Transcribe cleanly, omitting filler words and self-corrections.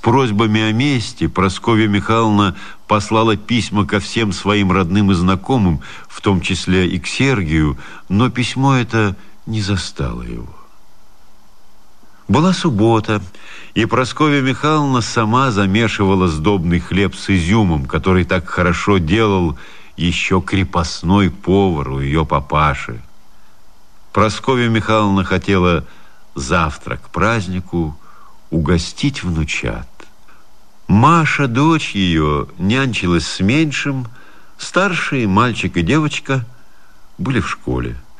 просьбами о мести Прасковья Михайловна послала письма ко всем своим родным и знакомым, в том числе и к Сергию, но письмо это не застало его. Была суббота, и Прасковья Михайловна сама замешивала сдобный хлеб с изюмом, который так хорошо делал еще крепостной повар у ее папаши. Прасковья Михайловна хотела завтра к празднику угостить внучат. Маша, дочь ее, нянчилась с меньшим, старшие, мальчик и девочка, были в школе.